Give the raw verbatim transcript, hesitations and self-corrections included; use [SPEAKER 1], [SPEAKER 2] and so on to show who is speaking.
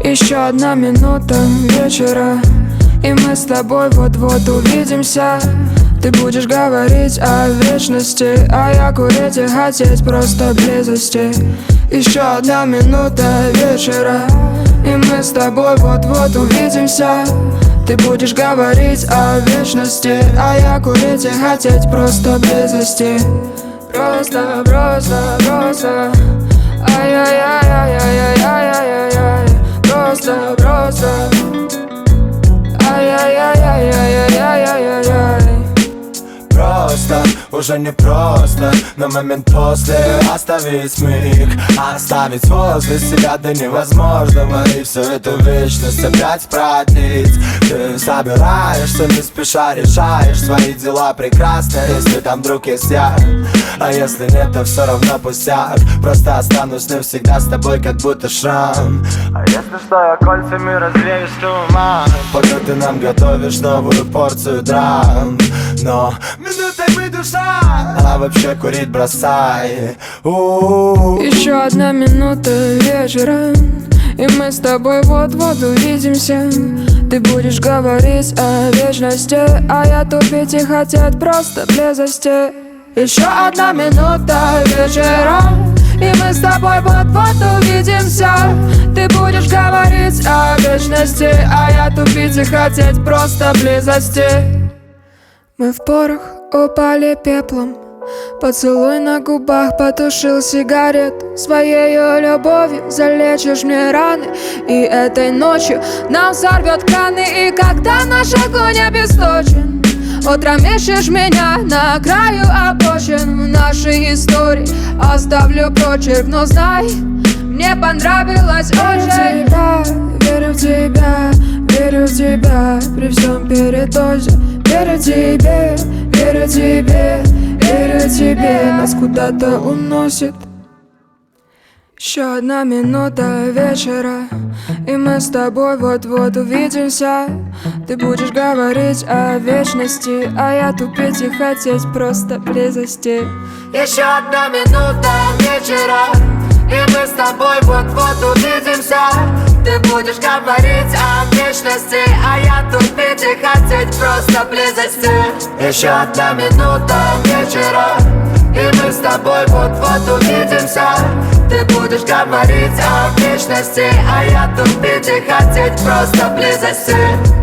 [SPEAKER 1] Еще одна минута вечера, и мы с тобой вот-вот увидимся. Ты будешь говорить о вечности, а я курить и хотеть просто близости. Еще одна минута вечера, и мы с тобой вот-вот увидимся. Ты будешь говорить о вечности, а я курить и хотеть просто близости. Просто, просто, просто. Ай-яй-яй-яй-яй-яй-яй-яй. Просто, просто. Ай-яй-яй-яй-яй-яй-яй-яй.
[SPEAKER 2] Просто, уже не просто на момент после оставить миг, оставить возле себя до невозможного, и всю эту вечность опять продлить. Ты собираешься, не спеша решаешь свои дела прекрасно, если там вдруг есть я. А если нет, то все равно пустяк, просто останусь навсегда с тобой, как будто шрам. А если что, я кольцами развеюсь туман, пока ты нам готовишь новую порцию драм. Но минутой мы душа, а вообще курить бросай. У-у-у.
[SPEAKER 1] Еще одна минута вечера, и мы с тобой вот-вот увидимся. Ты будешь говорить о вечности, а я тупить и хотеть просто близости. Еще одна минута вечера, и мы с тобой вот-вот увидимся. Ты будешь говорить о вечности, а я тупить и хотеть просто близости. Мы в порох упали пеплом, поцелуй на губах потушил сигарету. Своею любовью залечишь мне раны, и этой ночью нам сорвет краны. И когда наш огонь обесточен, утром ищешь меня на краю обочин. В нашей истории оставлю прочерк, но знай, мне понравилось очень. Верю в тебя, верю в тебя, при всем передозе. Верю тебе, верю тебе, верю тебе, нас куда-то уносит. Еще одна минута вечера, и мы с тобой вот-вот увидимся. Ты будешь говорить о вечности, а я тупить и хотеть просто близости.
[SPEAKER 2] Еще одна минута вечера, и мы с тобой вот-вот увидимся. Ты будешь говорить о вечности, а я тупить и хотеть просто близости. Еще одна минута вечера, и мы с тобой вот-вот увидимся. Ты будешь говорить о вечности, а я тупить и хотеть просто близости.